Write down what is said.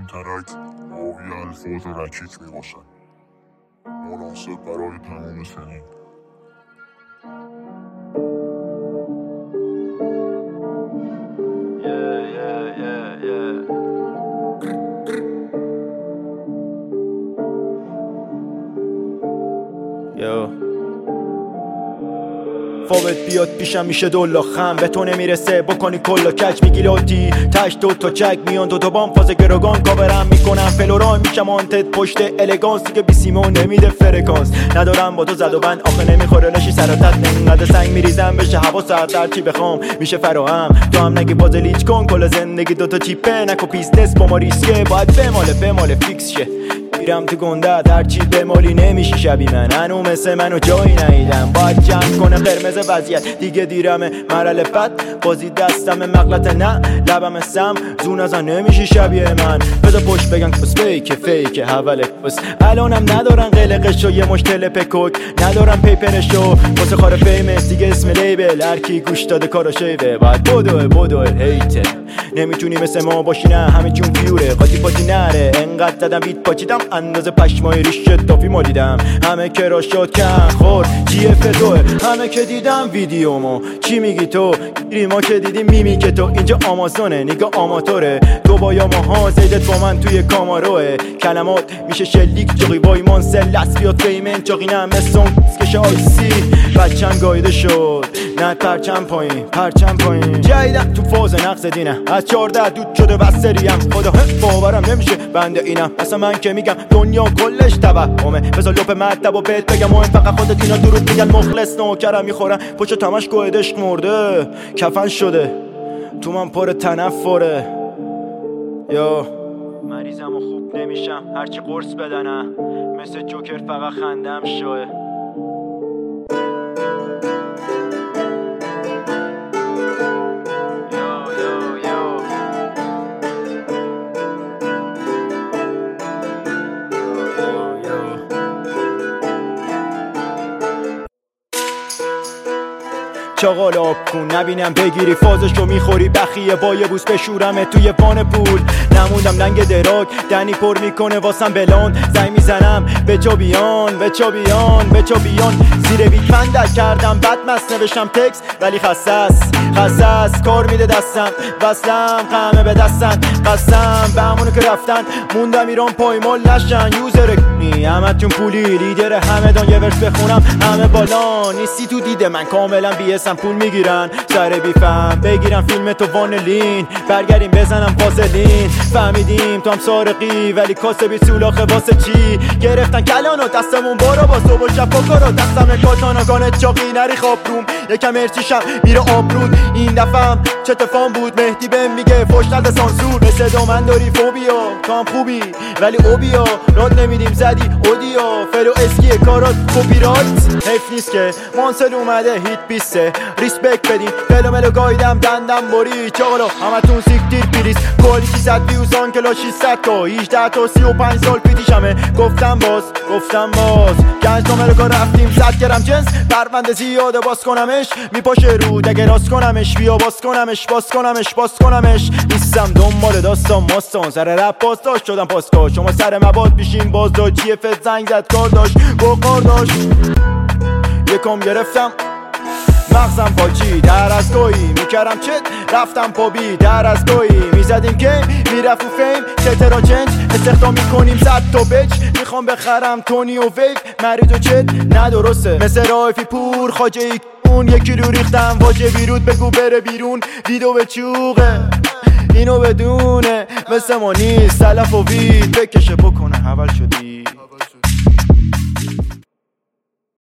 این ترک حاوی الفاظ رکیک میباشد، مناسب برای تمام سنین. فاوت بیاد پیشم میشه دولا خم، به تو نمیرسه بکنی کلا کج، میگی لوتی تش دوتا چک میان دوتا بام فاز گروگان کاورم میکنم فلوران میشم آنتت پشت الگانس دیگه بی سیمو نمیده فرکانس، ندارم با تو زد و بند آخه نمیخوره نشی سراتت نقدر سنگ میریزم بشه هوا سرد در چی بخوام میشه فراهم، تو هم نگی باز لیچ کن کل زندگی دوتا چیپه نکو بیزنس با ما ریسکه باید بماله فیکس شه، میرم تو گنده در چی بمالی نمیشی شبی من هنو مثل منو جایی نیدم، باید جمع کنه قرمز وضعیت دیگه دیرمه مرحله بد بازی دستم مغلط نه لبم سم زون ازن نمیشی شبیه من، بذار پشت بگن کس فیک حوله کس الانم ندارن قلقشو یه مش تلپ کوک ندارن پیپرشو واسه خار فیمس دیگه اسم لیبل هرکی گوش داده کارو شیوه باید بدوه هیته نمیتونی مثل ما باشی نه همه جون فیوره قاطی پاتی نره انقدر زدم بیت پاچیدم اندازه پشمای ریش دافی مالیدم همه که را شد کن خور جیه فتوه همه که دیدم ویدیومو چی میگی تو گیری ما که دیدیم میمی که تو اینجا آمازونه نگاه آماتوره تو با یا ماها زیدت با من توی کاماروه کلمات میشه شلیک جاقی وای مانسل بیاد فیمن چاقینم مثل کش آیسی بچم گایده شد نه پرچم پایین جایدم تو فاز نقص دینه از 14 دود شده بستریم خدا باورم نمیشه بنده اینم اصلا من که میگم دنیا کلش توهمه بذار لپ مطلب و بهت بگم مهم فقط خودت اینا درود میگن مخلص نوکرم میخورن پشت تمش گوه عشق مرده کفن شده تو من پر تنفره یا مریضم و خوب نمیشم هرچی قرص بدنم مثل جوکر فقط خندم شوه چاقال آب کن نبینم بگیری فازشو میخوری بخیه با یه بوس بشورمه توی وان پول نموندم لنگ دراگ دنی پر میکنه واسم بلان زنگ میزنم به جا بیان زیر بیت بندک کردم بد مست نوشتم تکس ولی خسس کار میده دستم وصلم قمه به دستن قسم به همونو که رفتن موندم ایران پایمال نشن یوزر کنی همه تون پولی لیدر همه دان یه ورس بخونم همه بالا نیستی تو دیده من کاملا بیسم پول میگیرن سر بیفم بگیرم فیلم تو وانلین برگردیم بزنم فاصلین فهمیدیم تو هم سارقی ولی کاسه بی سولاخه واسه چی گرفتن کلانو دستمون بارا با صبح و شب پاکارا دستم کاتاناگانه چاقی نری خواب روم یکم ارچیشم میره آبرود این دفعم چه تفام بود مهدی بهم میگه فوش نده سانسور مثل دامن داری فوبیا تو هم خوبی ولی اوبیا راد نمیدیم زدی اودیا فلو اسکی کارات کپی رایت حیف نیست که مانسل اومده هیت بیسته ریسپکت بدین فلو ملو گایدم دندم باری چاقالا همتون سیکتیر پیلیس کلی 600 ویوزان کلا 600 تا 18 تا 35 سال پیشمه گفتم باز گنج تا ملو رفتیم 100 گرم جنس پرونده زیاده باز کنمش میپاشه رود اگه راست کنمش بیا باز کنمش نیستم دنبال داستان ماستان سر رپ باز داشت شدم پاسکا شما سر مباد بیشین باز داشت جیه فت زنگ زد کار داشت گو کار داشت یکم گرفتم مغزم پاچی در از گویی میکرم چت رفتم پابی در از گویی میزدیم که میرفت و فیم سترا چنج استخدام میکنیم 100 تا بچ میخوام بخرم تونی و ویو مرید و چت ندرسته مثل رایفی پور خاجه ای اون یکی رو ریختم واجه بیرود بگو بره بیرون ویدو به چوقه اینو بدونه مثل ما نیست سلف و وید بکشه بکنه حول شدی